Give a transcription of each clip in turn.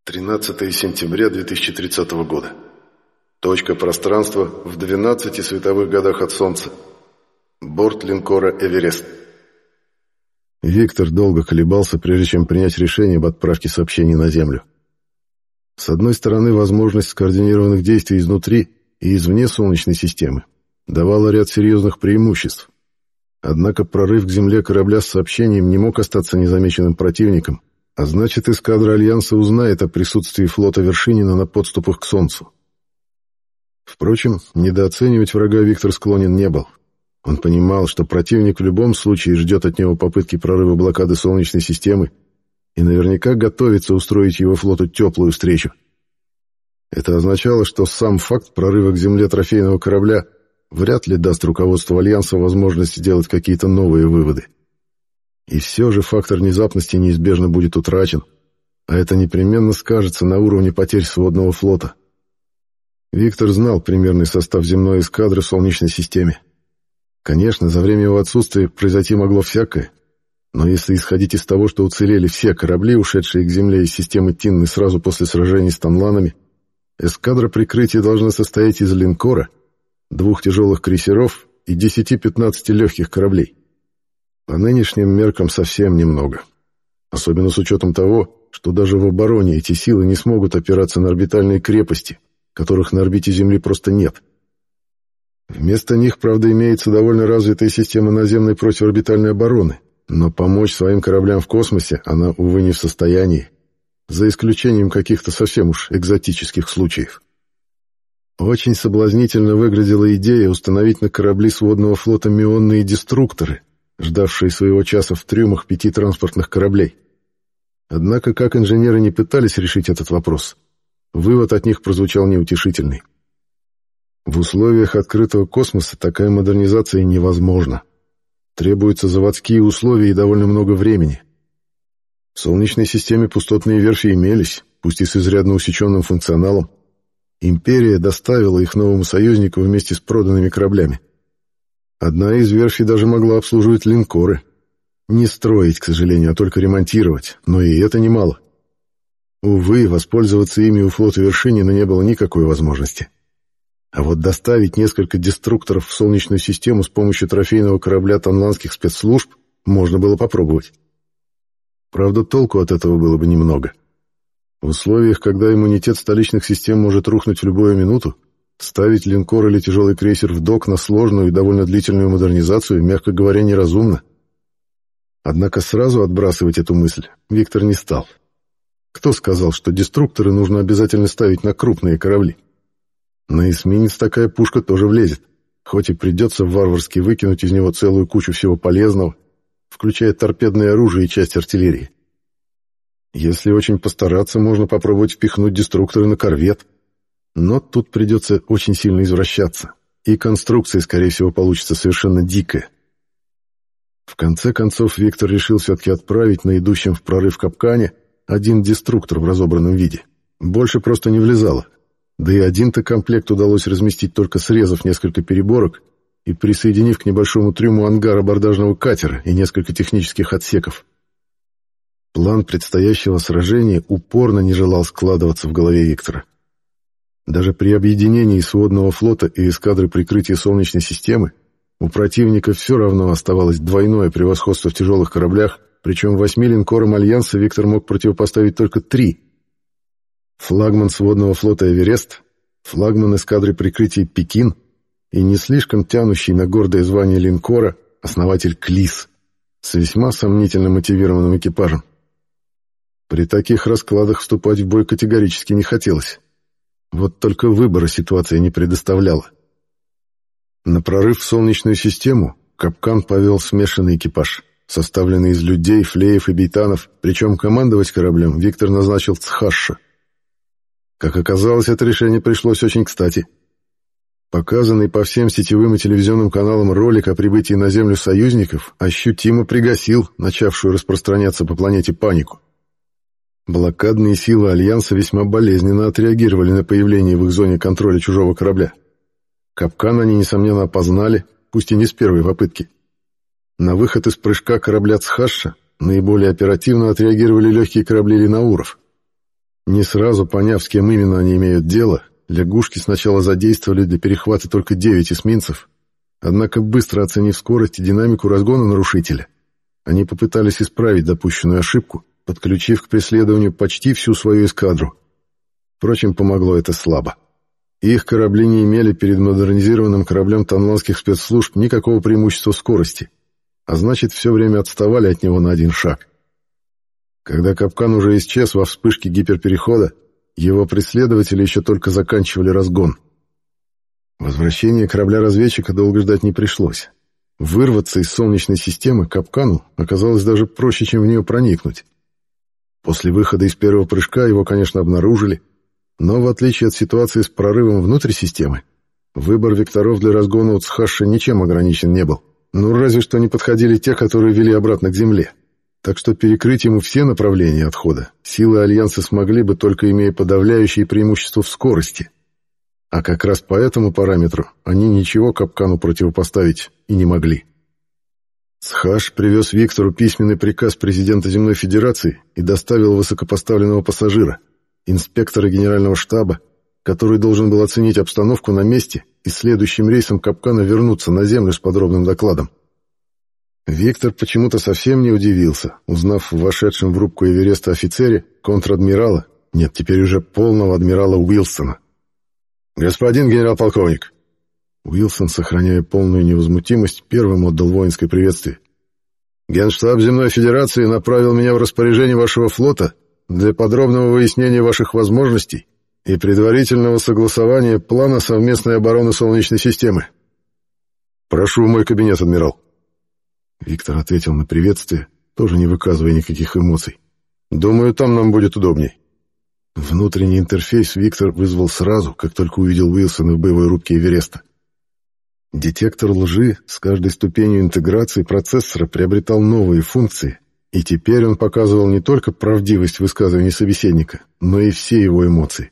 13 сентября 2030 года. Точка пространства в 12 световых годах от Солнца. Борт линкора «Эверест». Виктор долго колебался, прежде чем принять решение об отправке сообщений на Землю. С одной стороны, возможность скоординированных действий изнутри и извне Солнечной системы давала ряд серьезных преимуществ. Однако прорыв к Земле корабля с сообщением не мог остаться незамеченным противником, а значит, эскадра Альянса узнает о присутствии флота Вершинина на подступах к Солнцу. Впрочем, недооценивать врага Виктор склонен не был. Он понимал, что противник в любом случае ждет от него попытки прорыва блокады Солнечной системы и наверняка готовится устроить его флоту теплую встречу. Это означало, что сам факт прорыва к Земле трофейного корабля вряд ли даст руководству Альянса возможность сделать какие-то новые выводы. И все же фактор внезапности неизбежно будет утрачен, а это непременно скажется на уровне потерь сводного флота. Виктор знал примерный состав земной эскадры в Солнечной системе. Конечно, за время его отсутствия произойти могло всякое, но если исходить из того, что уцелели все корабли, ушедшие к Земле из системы Тинны сразу после сражений с танланами, эскадра прикрытия должна состоять из линкора, 2 тяжелых крейсеров и 10-15 легких кораблей. По нынешним меркам совсем немного. Особенно с учетом того, что даже в обороне эти силы не смогут опираться на орбитальные крепости, которых на орбите Земли просто нет. Вместо них, правда, имеется довольно развитая система наземной противоорбитальной обороны, но помочь своим кораблям в космосе она, увы, не в состоянии, за исключением каких-то совсем уж экзотических случаев. Очень соблазнительно выглядела идея установить на корабли сводного флота мионные деструкторы, ждавшие своего часа в трюмах 5 транспортных кораблей. Однако, как инженеры не пытались решить этот вопрос, вывод от них прозвучал неутешительный. В условиях открытого космоса такая модернизация невозможна. Требуются заводские условия и довольно много времени. В Солнечной системе пустотные верфи имелись, пусть и с изрядно усеченным функционалом. Империя доставила их новому союзнику вместе с проданными кораблями. Одна из верфей даже могла обслуживать линкоры. Не строить, к сожалению, а только ремонтировать, но и это немало. Увы, воспользоваться ими у флота Вершинина не было никакой возможности. А вот доставить несколько деструкторов в Солнечную систему с помощью трофейного корабля танланских спецслужб можно было попробовать. Правда, толку от этого было бы немного. В условиях, когда иммунитет столичных систем может рухнуть в любую минуту, ставить линкор или тяжелый крейсер в док на сложную и довольно длительную модернизацию, мягко говоря, неразумно. Однако сразу отбрасывать эту мысль Виктор не стал. Кто сказал, что деструкторы нужно обязательно ставить на крупные корабли? На эсминец такая пушка тоже влезет, хоть и придется варварски выкинуть из него целую кучу всего полезного, включая торпедное оружие и часть артиллерии. Если очень постараться, можно попробовать впихнуть деструкторы на корвет. Но тут придется очень сильно извращаться, и конструкция, скорее всего, получится совершенно дикая. В конце концов, Виктор решил все-таки отправить на идущем в прорыв капкане один деструктор в разобранном виде. Больше просто не влезало. Да и один-то комплект удалось разместить, только срезав несколько переборок и присоединив к небольшому трюму ангар абордажного катера и несколько технических отсеков. План предстоящего сражения упорно не желал складываться в голове Виктора. Даже при объединении сводного флота и эскадры прикрытия Солнечной системы у противника все равно оставалось двойное превосходство в тяжелых кораблях, причем 8 линкорам Альянса Виктор мог противопоставить только 3. Флагман сводного флота «Эверест», флагман эскадры прикрытия «Пекин» и не слишком тянущий на гордое звание линкора основатель «Клис» с весьма сомнительно мотивированным экипажем. При таких раскладах вступать в бой категорически не хотелось. Вот только выбора ситуация не предоставляла. На прорыв в Солнечную систему капкан повел смешанный экипаж, составленный из людей, флеев и бейтанов, причем командовать кораблем Виктор назначил Цхашша. Как оказалось, это решение пришлось очень кстати. Показанный по всем сетевым и телевизионным каналам ролик о прибытии на Землю союзников ощутимо пригасил начавшую распространяться по планете панику. Блокадные силы Альянса весьма болезненно отреагировали на появление в их зоне контроля чужого корабля. Капкан они, несомненно, опознали, пусть и не с первой попытки. На выход из прыжка корабля Цхашша наиболее оперативно отреагировали легкие корабли линауров. Не сразу поняв, с кем именно они имеют дело, лягушки сначала задействовали для перехвата только 9 эсминцев, однако быстро оценив скорость и динамику разгона нарушителя, они попытались исправить допущенную ошибку, подключив к преследованию почти всю свою эскадру. Впрочем, помогло это слабо. Их корабли не имели перед модернизированным кораблем тонландских спецслужб никакого преимущества в скорости, а значит, все время отставали от него на один шаг. Когда капкан уже исчез во вспышке гиперперехода, его преследователи еще только заканчивали разгон. Возвращение корабля-разведчика долго ждать не пришлось. Вырваться из Солнечной системы капкану оказалось даже проще, чем в нее проникнуть. После выхода из первого прыжка его, конечно, обнаружили, но в отличие от ситуации с прорывом внутрь системы, выбор векторов для разгона у Цхаша ничем ограничен не был. Ну, разве что не подходили те, которые вели обратно к Земле. Так что перекрыть ему все направления отхода силы Альянса смогли бы, только имея подавляющее преимущество в скорости. А как раз по этому параметру они ничего капкану противопоставить и не могли. Цхаш привез Виктору письменный приказ президента Земной Федерации и доставил высокопоставленного пассажира, инспектора генерального штаба, который должен был оценить обстановку на месте и следующим рейсом капкана вернуться на Землю с подробным докладом. Виктор почему-то совсем не удивился, узнав в вошедшем в рубку Эвереста офицере контр-адмирала, нет, теперь уже полного адмирала Уилсона. «Господин генерал-полковник!» Уилсон, сохраняя полную невозмутимость, первым отдал воинское приветствие. «Генштаб Земной Федерации направил меня в распоряжение вашего флота для подробного выяснения ваших возможностей и предварительного согласования плана совместной обороны Солнечной системы. Прошу в мой кабинет, адмирал». Виктор ответил на приветствие, тоже не выказывая никаких эмоций. «Думаю, там нам будет удобней». Внутренний интерфейс Виктор вызвал сразу, как только увидел Уилсона в боевой рубке Эвереста. Детектор лжи с каждой ступенью интеграции процессора приобретал новые функции, и теперь он показывал не только правдивость высказываний собеседника, но и все его эмоции.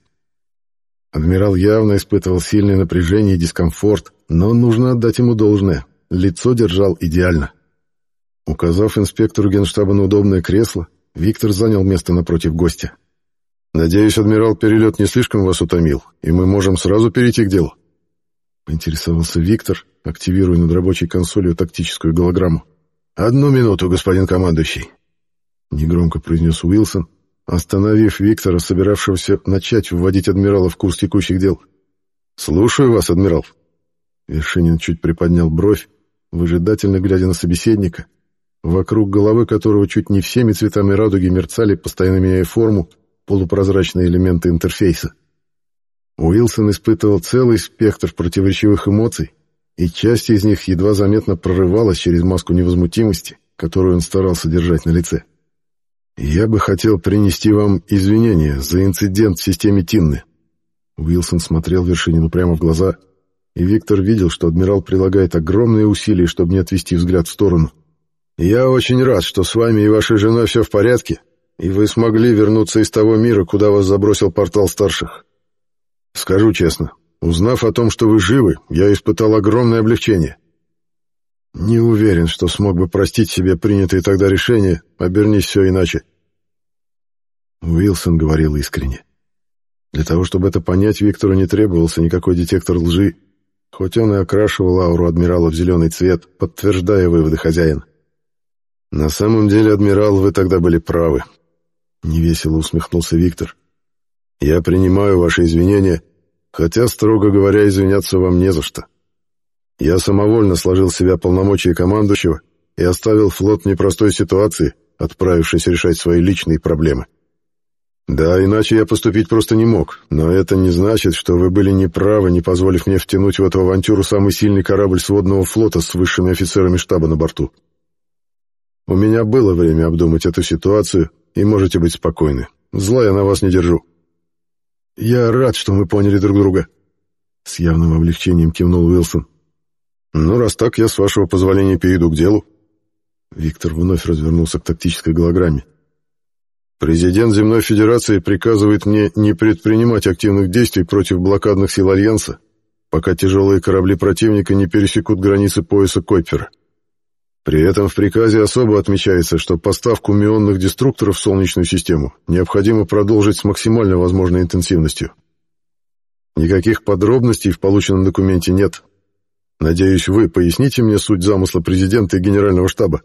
Адмирал явно испытывал сильное напряжение и дискомфорт, но нужно отдать ему должное, лицо держал идеально. Указав инспектору генштаба на удобное кресло, Виктор занял место напротив гостя. «Надеюсь, адмирал, перелет не слишком вас утомил, и мы можем сразу перейти к делу?» Поинтересовался Виктор, активируя над рабочей консолью тактическую голограмму. «Одну минуту, господин командующий», — негромко произнес Уилсон, остановив Виктора, собиравшегося начать вводить адмирала в курс текущих дел. «Слушаю вас, адмирал». Вершинин чуть приподнял бровь, выжидательно глядя на собеседника, вокруг головы которого чуть не всеми цветами радуги мерцали, постоянно меняя форму, полупрозрачные элементы интерфейса. Уилсон испытывал целый спектр противоречивых эмоций, и часть из них едва заметно прорывалась через маску невозмутимости, которую он старался держать на лице. «Я бы хотел принести вам извинения за инцидент в системе Тинны». Уилсон смотрел Вершинину прямо в глаза, и Виктор видел, что адмирал прилагает огромные усилия, чтобы не отвести взгляд в сторону. «Я очень рад, что с вами и вашей женой все в порядке, и вы смогли вернуться из того мира, куда вас забросил портал старших. Скажу честно, узнав о том, что вы живы, я испытал огромное облегчение. Не уверен, что смог бы простить себе принятые тогда решения, обернись все иначе». Уилсон говорил искренне. Для того, чтобы это понять, Виктору не требовался никакой детектор лжи, хоть он и окрашивал ауру адмирала в зеленый цвет, подтверждая выводы хозяина. «На самом деле, адмирал, вы тогда были правы», — невесело усмехнулся Виктор. «Я принимаю ваши извинения, хотя, строго говоря, извиняться вам не за что. Я самовольно сложил в себя полномочия командующего и оставил флот в непростой ситуации, отправившись решать свои личные проблемы. Да, иначе я поступить просто не мог, но это не значит, что вы были неправы, не позволив мне втянуть в эту авантюру самый сильный корабль сводного флота с высшими офицерами штаба на борту. У меня было время обдумать эту ситуацию, и можете быть спокойны. Зла я на вас не держу». «Я рад, что мы поняли друг друга», — с явным облегчением кивнул Уилсон. «Ну, раз так, я, с вашего позволения, перейду к делу». Виктор вновь развернулся к тактической голограмме. «Президент Земной Федерации приказывает мне не предпринимать активных действий против блокадных сил Альянса, пока тяжелые корабли противника не пересекут границы пояса Койпера. При этом в приказе особо отмечается, что поставку мионных деструкторов в Солнечную систему необходимо продолжить с максимально возможной интенсивностью. Никаких подробностей в полученном документе нет. Надеюсь, вы поясните мне суть замысла президента и генерального штаба.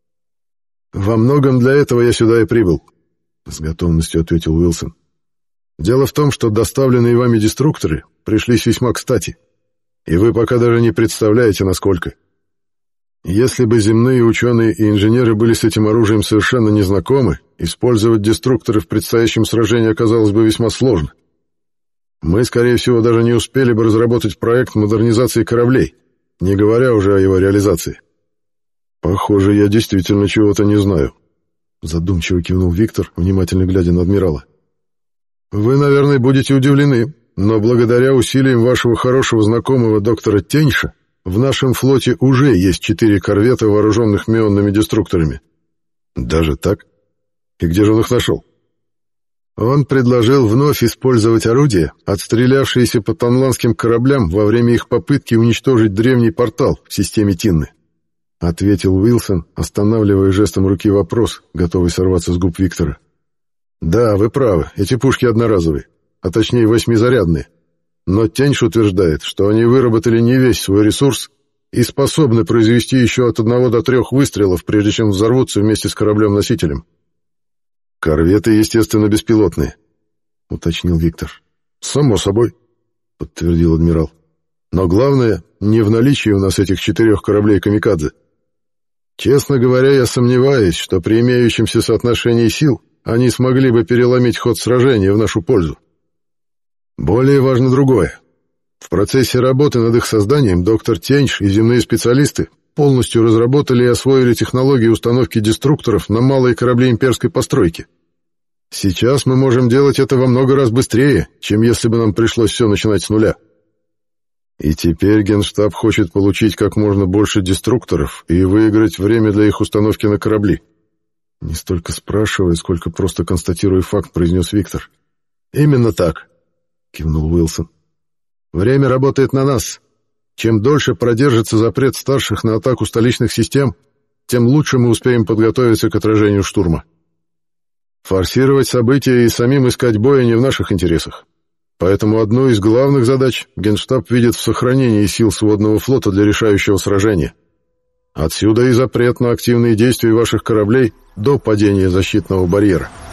«Во многом для этого я сюда и прибыл», — с готовностью ответил Уилсон. «Дело в том, что доставленные вами деструкторы пришлись весьма кстати, и вы пока даже не представляете, насколько. Если бы земные ученые и инженеры были с этим оружием совершенно незнакомы, использовать деструкторы в предстоящем сражении оказалось бы весьма сложно. Мы, скорее всего, даже не успели бы разработать проект модернизации кораблей, не говоря уже о его реализации». «Похоже, я действительно чего-то не знаю», — задумчиво кивнул Виктор, внимательно глядя на адмирала. «Вы, наверное, будете удивлены, но благодаря усилиям вашего хорошего знакомого доктора Теньша в нашем флоте уже есть 4 корвета, вооруженных мионными деструкторами». «Даже так? И где же он их нашел?» «Он предложил вновь использовать орудия, отстрелявшиеся по танланским кораблям во время их попытки уничтожить древний портал в системе Тинны», — ответил Уилсон, останавливая жестом руки вопрос, готовый сорваться с губ Виктора. «Да, вы правы, эти пушки одноразовые, а точнее 8-зарядные. Но Теньш утверждает, что они выработали не весь свой ресурс и способны произвести еще от 1 до 3 выстрелов, прежде чем взорвутся вместе с кораблем-носителем». «Корветы, естественно, беспилотные», — уточнил Виктор. «Само собой», — подтвердил адмирал. «Но главное, не в наличии у нас этих 4 кораблей «Камикадзе». Честно говоря, я сомневаюсь, что при имеющемся соотношении сил они смогли бы переломить ход сражения в нашу пользу. Более важно другое. В процессе работы над их созданием доктор Теньш и земные специалисты полностью разработали и освоили технологии установки деструкторов на малые корабли имперской постройки. Сейчас мы можем делать это во много раз быстрее, чем если бы нам пришлось все начинать с нуля. И теперь Генштаб хочет получить как можно больше деструкторов и выиграть время для их установки на корабли. Не столько спрашивая, сколько просто констатируя факт, произнес Виктор. «Именно так», — кивнул Уилсон. «Время работает на нас. Чем дольше продержится запрет старших на атаку столичных систем, тем лучше мы успеем подготовиться к отражению штурма. Форсировать события и самим искать боя не в наших интересах. Поэтому одну из главных задач Генштаб видит в сохранении сил сводного флота для решающего сражения. Отсюда и запрет на активные действия ваших кораблей до падения защитного барьера».